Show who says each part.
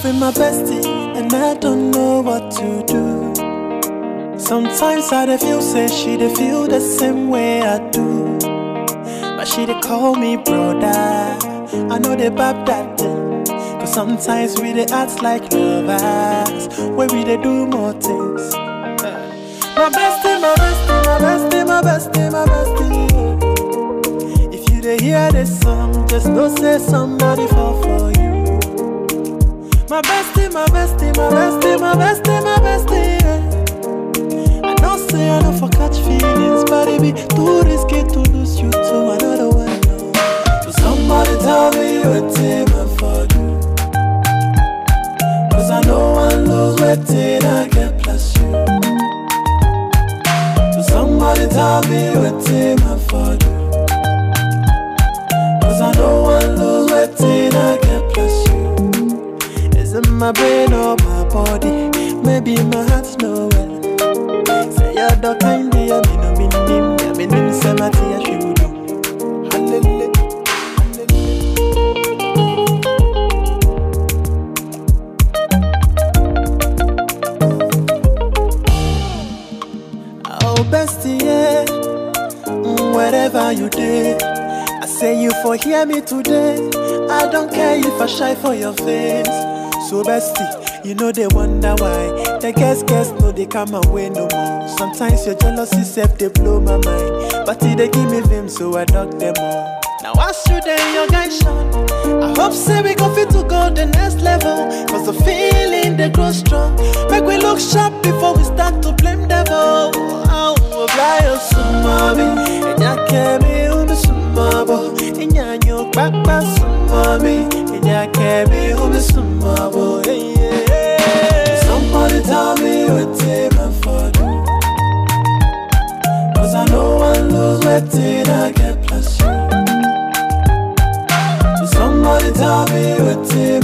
Speaker 1: be my bestie, and I don't know what to do. Sometimes I dey feel say she dey feel the same way I do, but she dey call me brother. I know they bab that thing, cause sometimes we dey act like lovers, where we dey do more things. My bestie, my bestie, my bestie, my bestie, my bestie. If you dey hear this song, just know say somebody fall for you. My bestie, my bestie, my bestie, my bestie, my bestie. I know say I don't for catch feelings, but it be too risky to lose you to another one. No. So somebody tell me what I for do, cause I know I lose what I get plus you. So somebody tell me what I for do, cause I know I lose what I get plus you. Is it my brain or my body? Maybe my heart's no well. Say you're the kind of you know me name say my tea she would do. Hallelujah. Oh bestie, yeah. Wherever you did, I say you for hear me today. I don't care if I shy for your face. So bestie, you know they wonder why the guess no they come away no more. Sometimes your jealousy self they blow my mind, but they give me vim so I dug them all. Now I shoot in your guys shot. I hope say we go fit to go the next level, cause the feeling they grow strong. Make we look sharp before we start to blame devil. Oh, fly your sumami, and ya kemi umi sumabo, and ya nyo kpakpa sumami, and ya kemi umi sumabo. Somebody tell me what I'm for do, cause I know I lose what I get plus you. So somebody tell me what